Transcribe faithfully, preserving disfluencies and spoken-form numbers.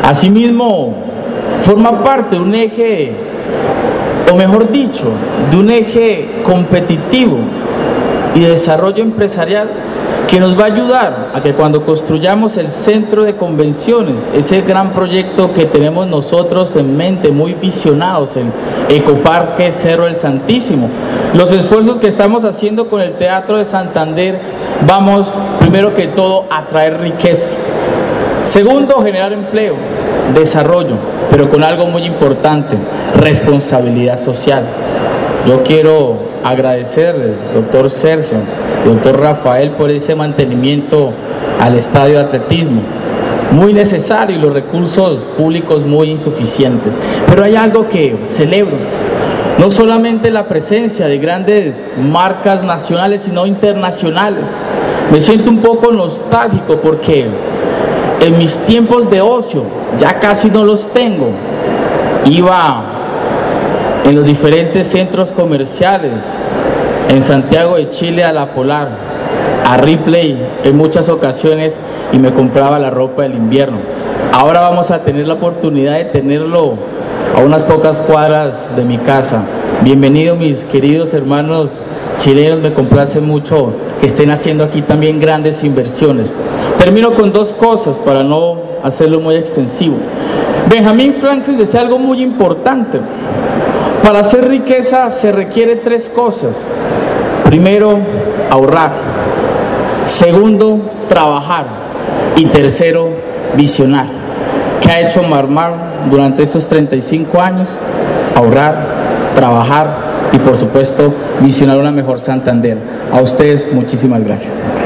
Asimismo, forma parte de un eje, o mejor dicho, de un eje competitivo y de desarrollo empresarial que nos va a ayudar a que cuando construyamos el centro de convenciones, ese gran proyecto que tenemos nosotros en mente, muy visionados, el Ecoparque Cerro del Santísimo, los esfuerzos que estamos haciendo con el Teatro de Santander, vamos primero que todo a traer riqueza. Segundo, generar empleo, desarrollo, pero con algo muy importante, responsabilidad social. Yo quiero agradecerles, doctor Sergio, doctor Rafael, por ese mantenimiento al estadio de atletismo, muy necesario, y los recursos públicos muy insuficientes. Pero hay algo que celebro, no solamente la presencia de grandes marcas nacionales, sino internacionales. Me siento un poco nostálgico porque en mis tiempos de ocio, ya casi no los tengo, iba en los diferentes centros comerciales, en Santiago de Chile a La Polar, a Ripley en muchas ocasiones, y me compraba la ropa del invierno. Ahora vamos a tener la oportunidad de tenerlo a unas pocas cuadras de mi casa. Bienvenidos mis queridos hermanos chilenos, me complace mucho que estén haciendo aquí también grandes inversiones. Termino con dos cosas para no hacerlo muy extensivo. Benjamin Franklin decía algo muy importante: para hacer riqueza se requiere tres cosas. Primero, ahorrar. Segundo, trabajar. Y tercero, visionar. ¿Qué ha hecho Marmar durante estos treinta y cinco años? Ahorrar, trabajar y por supuesto visionar una mejor Santander. A ustedes muchísimas gracias.